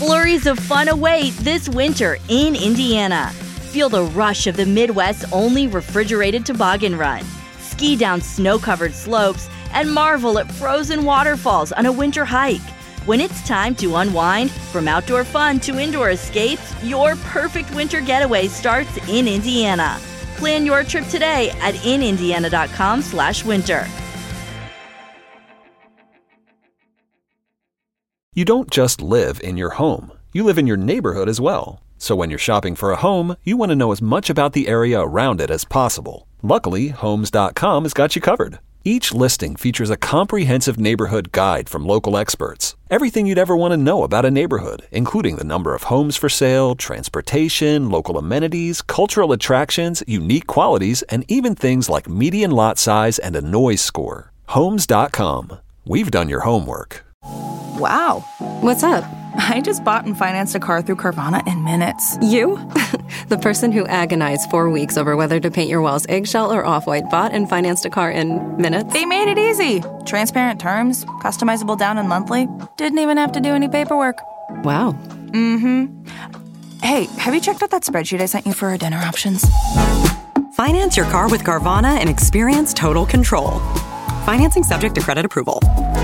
Flurries of fun await this winter in Indiana. Feel the rush of the Midwest's only refrigerated toboggan run. Ski down snow-covered slopes and marvel at frozen waterfalls on a winter hike. When it's time to unwind, from outdoor fun to indoor escapes, your perfect winter getaway starts in Indiana. Plan your trip today at inindiana.com/winter. You don't just live in your home. You live in your neighborhood as well. So when you're shopping for a home, you want to know as much about the area around it as possible. Luckily, Homes.com has got you covered. Each listing features a comprehensive neighborhood guide from local experts. Everything you'd ever want to know about a neighborhood, including the number of homes for sale, transportation, local amenities, cultural attractions, unique qualities, and even things like median lot size and a noise score. Homes.com. We've done your homework. Wow. What's up? I just bought and financed a car through Carvana in minutes. You? The person who agonized 4 weeks over whether to paint your walls eggshell or off-white bought and financed a car in minutes? They made it easy. Transparent terms, customizable down and monthly. Didn't even have to do any paperwork. Wow. Mm-hmm. Hey, have you checked out that spreadsheet I sent you for our dinner options? Finance your car with Carvana and experience total control. Financing subject to credit approval.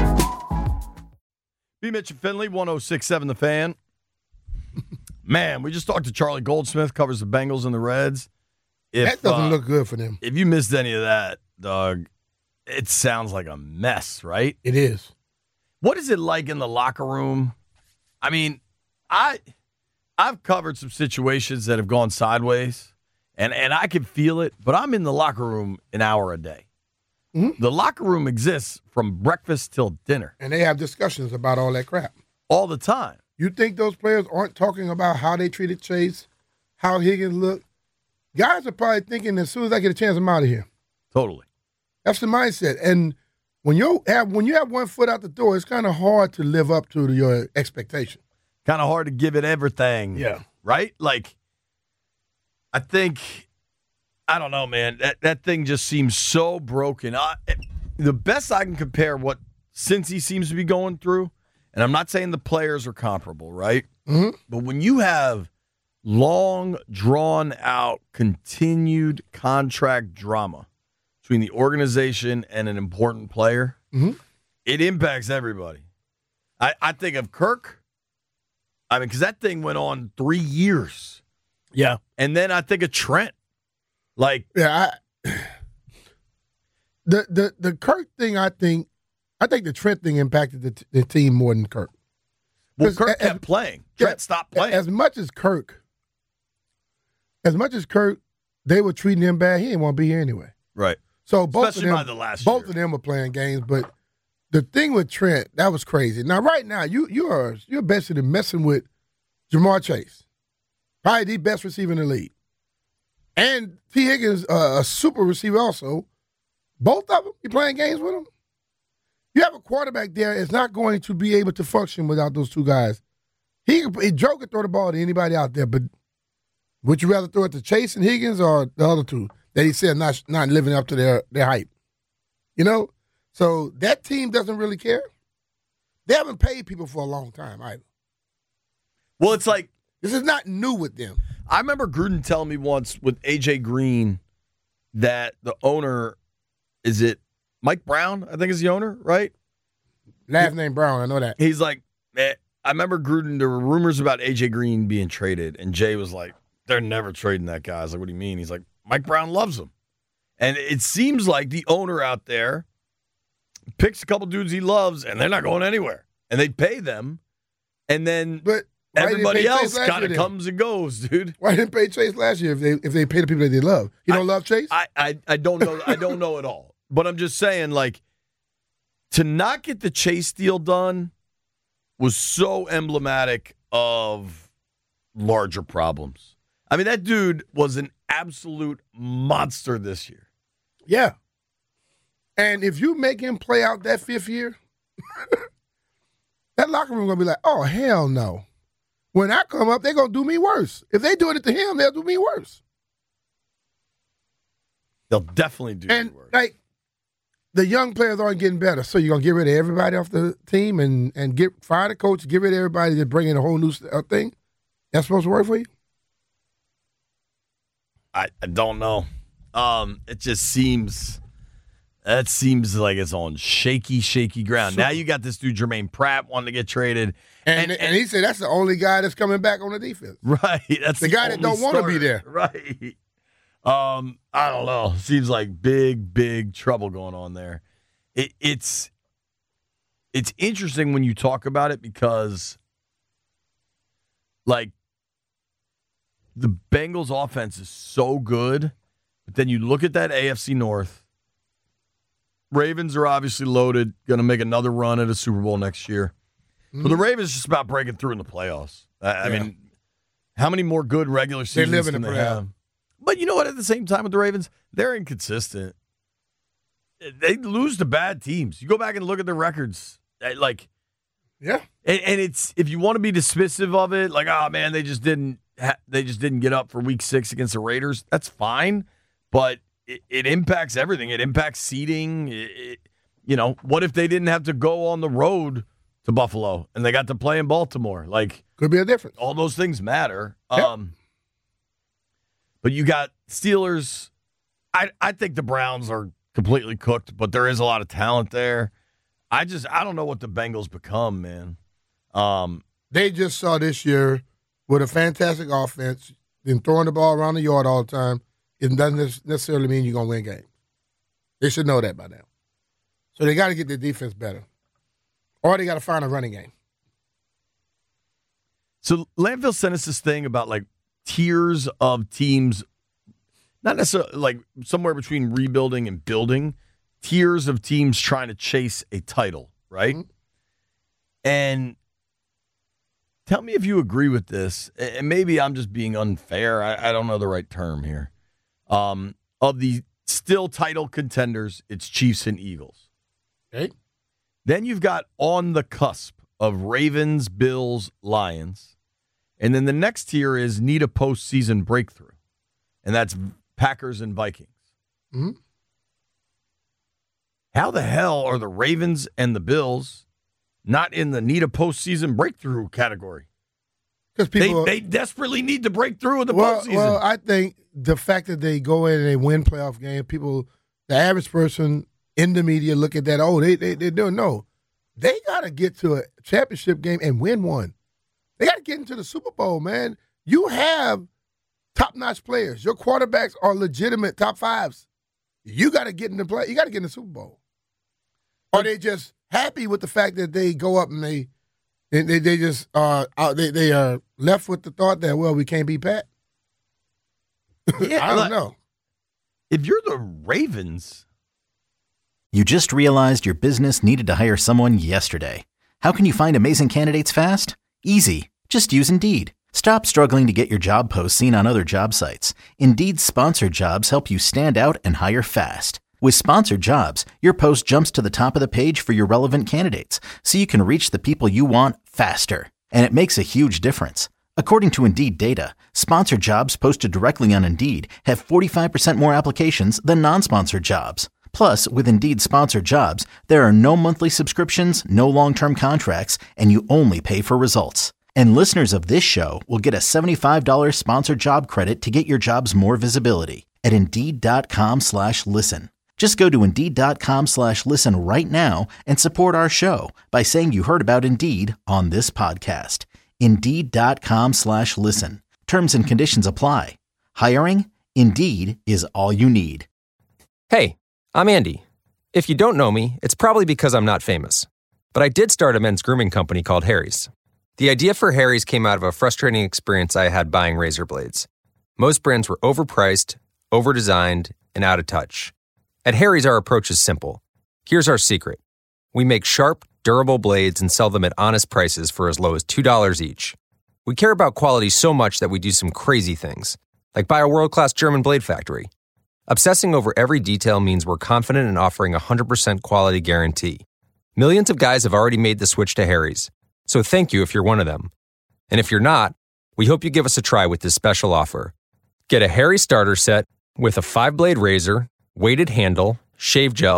B. Mitch and Finley, 106.7 The Fan. Man, we just talked to Charlie Goldsmith, covers the Bengals and the Reds. That doesn't look good for them. If you missed any of that, dog, it sounds like a mess, right? It is. What is it like in the locker room? I mean, I've covered some situations that have gone sideways, and I can feel it, but I'm in the locker room an hour a day. Mm-hmm. The locker room exists from breakfast till dinner. And they have discussions about all that crap. All the time. You think those players aren't talking about how they treated Chase, how Higgins looked? Guys are probably thinking as soon as I get a chance, I'm out of here. Totally. That's the mindset. And when you have one foot out the door, it's kind of hard to live up to your expectation. Kind of hard to give it everything. Yeah. Right? Like, I think... I don't know, man. That thing just seems so broken. The best I can compare what Cincy seems to be going through, and I'm not saying the players are comparable, right? Mm-hmm. But when you have long, drawn-out, continued contract drama between the organization and an important player, mm-hmm. it impacts everybody. I think of Kirk. I mean, because that thing went on 3 years. Yeah. And then I think of Trent. Like, yeah, the Kirk thing, I think the Trent thing impacted the team more than Kirk. Well, Kirk kept playing. Trent stopped playing. As much as Kirk, they were treating him bad. He didn't want to be here anyway. Right. So both Especially of them, by the last year. Both of them were playing games, but the thing with Trent, that was crazy. Now, right now, you're basically messing with Jamar Chase, probably the best receiver in the league. And T. Higgins, a super receiver also. Both of them, you playing games with them? You have a quarterback there that's not going to be able to function without those two guys. Joe could throw the ball to anybody out there, but would you rather throw it to Chase and Higgins or the other two that he said not living up to their hype? You know? So that team doesn't really care. They haven't paid people for a long time either. Well, it's like... This is not new with them. I remember Gruden telling me once with A.J. Green that the owner, is it Mike Brown, I think is the owner, right? Last name Brown, I know that. He's like, I remember Gruden, there were rumors about A.J. Green being traded, and Jay was like, they're never trading that guy. I was like, what do you mean? He's like, Mike Brown loves him. And it seems like the owner out there picks a couple dudes he loves, and they're not going anywhere. And they pay them, and then... Everybody else kind of comes and goes, dude. Why didn't they pay Chase last year if they pay the people that they love? You don't love Chase? I don't know. I don't know at all. But I'm just saying, like, to not get the Chase deal done was so emblematic of larger problems. I mean, that dude was an absolute monster this year. Yeah. And if you make him play out that fifth year, that locker room going to be like, oh, hell no. When I come up, they're going to do me worse. If they do it to him, they'll do me worse. They'll definitely do me worse. Like, the young players aren't getting better. So you're going to get rid of everybody off the team and fire the coach, get rid of everybody to bring in a whole new thing? That's supposed to work for you? I don't know. It just seems like it's on shaky ground. Now you got this dude Jermaine Pratt wanting to get traded, and he said that's the only guy that's coming back on the defense. Right, that's the guy that don't want to be there. Right. I don't know. Seems like big trouble going on there. It's interesting when you talk about it because, like, the Bengals offense is so good, but then you look at that AFC North. Ravens are obviously loaded, going to make another run at a Super Bowl next year. Mm-hmm. But the Ravens just about breaking through in the playoffs. I mean, how many more good regular seasons can they have? But you know what? At the same time with the Ravens, they're inconsistent. They lose to bad teams. You go back and look at their records. Like, yeah. And it's, if you want to be dismissive of it, like, oh man, they just didn't get up for Week 6 against the Raiders. That's fine, but it impacts everything. It impacts seeding. You know, what if they didn't have to go on the road to Buffalo and they got to play in Baltimore? Like, could be a difference. All those things matter. Yep. But you got Steelers. I think the Browns are completely cooked, but there is a lot of talent there. I don't know what the Bengals become, man. They just saw this year with a fantastic offense, then throwing the ball around the yard all the time, it doesn't necessarily mean you're going to win games. They should know that by now. So they got to get their defense better. Or they got to find a running game. So Landfill sent us this thing about, like, tiers of teams, not necessarily like somewhere between rebuilding and building, tiers of teams trying to chase a title, right? Mm-hmm. And tell me if you agree with this, and maybe I'm just being unfair. I don't know the right term here. Of the still title contenders, it's Chiefs and Eagles. Okay. Then you've got on the cusp of Ravens, Bills, Lions. And then the next tier is need a postseason breakthrough. And that's Packers and Vikings. Mm-hmm. How the hell are the Ravens and the Bills not in the need a postseason breakthrough category? Because people they desperately need to break through in the postseason. Well, I think the fact that they go in and they win playoff game, the average person in the media look at that, they don't know. They got to get to a championship game and win one. They got to get into the Super Bowl, man. You have top-notch players. Your quarterbacks are legitimate top fives. You got to get in the play. You got to get in the Super Bowl. Are they just happy with the fact that they go up and they just are left with the thought that, well, we can't beat Pat? Yeah, I don't know. If you're the Ravens, you just realized your business needed to hire someone yesterday. How can you find amazing candidates fast? Easy. Just use Indeed. Stop struggling to get your job posts seen on other job sites. Indeed's sponsored jobs help you stand out and hire fast. With sponsored jobs, your post jumps to the top of the page for your relevant candidates, so you can reach the people you want faster. And it makes a huge difference. According to Indeed data, sponsored jobs posted directly on Indeed have 45% more applications than non-sponsored jobs. Plus, with Indeed sponsored jobs, there are no monthly subscriptions, no long-term contracts, and you only pay for results. And listeners of this show will get a $75 sponsored job credit to get your jobs more visibility at Indeed.com/listen. Just go to Indeed.com/listen right now and support our show by saying you heard about Indeed on this podcast. Indeed.com/listen. Terms and conditions apply. Hiring? Indeed is all you need. Hey, I'm Andy. If you don't know me, it's probably because I'm not famous. But I did start a men's grooming company called Harry's. The idea for Harry's came out of a frustrating experience I had buying razor blades. Most brands were overpriced, overdesigned, and out of touch. At Harry's, our approach is simple. Here's our secret. We make sharp, durable blades and sell them at honest prices for as low as $2 each. We care about quality so much that we do some crazy things, like buy a world-class German blade factory. Obsessing over every detail means we're confident in offering a 100% quality guarantee. Millions of guys have already made the switch to Harry's, so thank you if you're one of them. And if you're not, we hope you give us a try with this special offer. Get a Harry's starter set with a 5-blade razor, weighted handle, shave gel,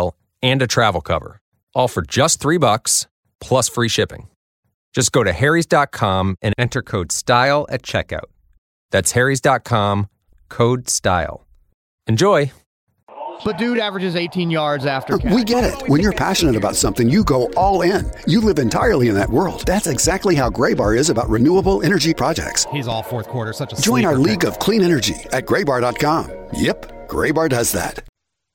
and a travel cover. All for just $3 plus free shipping. Just go to harrys.com and enter code STYLE at checkout. That's harrys.com, code STYLE. Enjoy. But dude averages 18 yards after catch. We get it. When you're passionate about something, you go all in. You live entirely in that world. That's exactly how Graybar is about renewable energy projects. He's all fourth quarter, such a Join our league of clean energy at graybar.com. Yep, Graybar does that.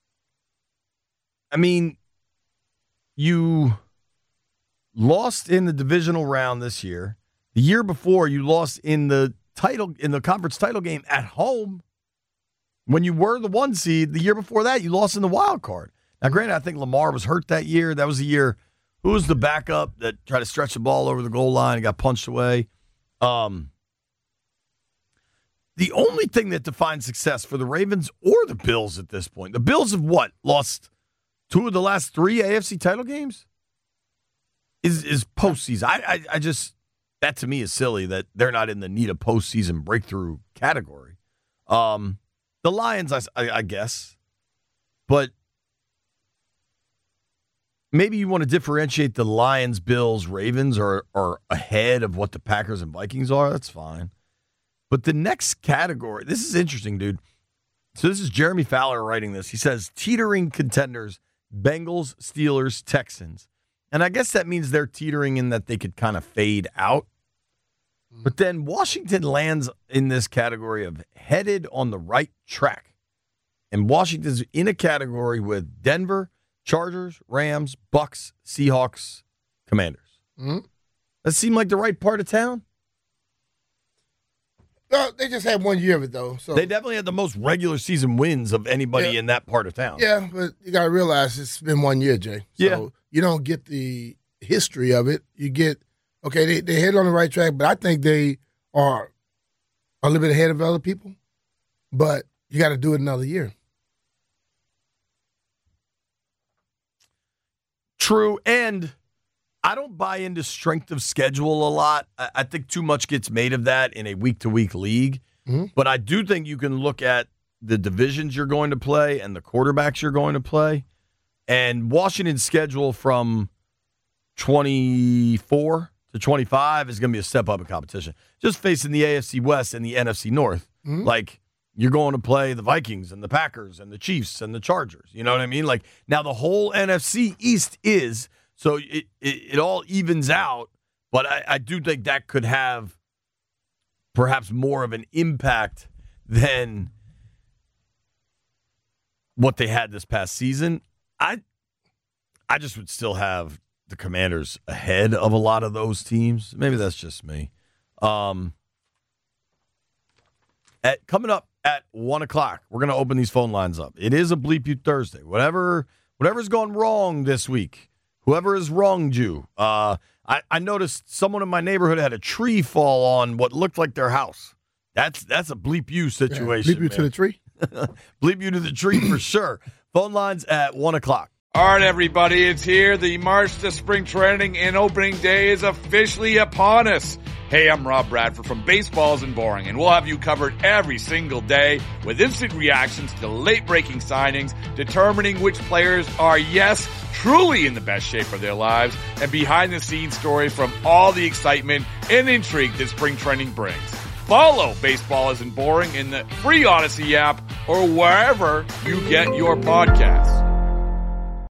I mean, you lost in the divisional round this year. The year before, you lost in the conference title game at home. When you were the 1 seed, the year before that, you lost in the wild card. Now, granted, I think Lamar was hurt that year. That was the year. Who was the backup that tried to stretch the ball over the goal line and got punched away? The only thing that defines success for the Ravens or the Bills at this point, the Bills have what? Lost 2 of the last 3 AFC title games? Is postseason. I just, that to me is silly that they're not in the need of postseason breakthrough category. The Lions, I guess, but maybe you want to differentiate the Lions, Bills, Ravens are ahead of what the Packers and Vikings are. That's fine. But the next category, this is interesting, dude. So this is Jeremy Fowler writing this. He says, teetering contenders, Bengals, Steelers, Texans. And I guess that means they're teetering in that they could kind of fade out. But then Washington lands in this category of headed on the right track. And Washington's in a category with Denver, Chargers, Rams, Bucks, Seahawks, Commanders. Mm-hmm. That seem like the right part of town? No, they just had 1 year of it, though. So they definitely had the most regular season wins of anybody in that part of town. Yeah, but you got to realize it's been 1 year, Jay. So you don't get the history of it. You get, okay, they head on the right track, but I think they are a little bit ahead of other people. But you got to do it another year. True, and I don't buy into strength of schedule a lot. I think too much gets made of that in a week-to-week league. Mm-hmm. But I do think you can look at the divisions you're going to play and the quarterbacks you're going to play. And Washington's schedule from 24 to 25 is going to be a step up in competition. Just facing the AFC West and the NFC North. Mm-hmm. Like, you're going to play the Vikings and the Packers and the Chiefs and the Chargers. You know what I mean? Like, now the whole NFC East is, so it all evens out, but I do think that could have perhaps more of an impact than what they had this past season. I just would still have the Commanders ahead of a lot of those teams. Maybe that's just me. Coming up at 1 o'clock, we're going to open these phone lines up. It is a Bleep You Thursday. Whatever's gone wrong this week, whoever has wronged you. I noticed someone in my neighborhood had a tree fall on what looked like their house. That's a Bleep You situation. Bleep you to the tree? Bleep you to the tree for sure. Phone lines at 1 o'clock. All right, everybody, it's here. The March to Spring Training and Opening Day is officially upon us. Hey, I'm Rob Bradford from Baseball Isn't Boring, and we'll have you covered every single day with instant reactions to late-breaking signings, determining which players are, yes, truly in the best shape of their lives, and behind-the-scenes stories from all the excitement and intrigue that spring training brings. Follow Baseball Isn't Boring in the free Odyssey app or wherever you get your podcasts.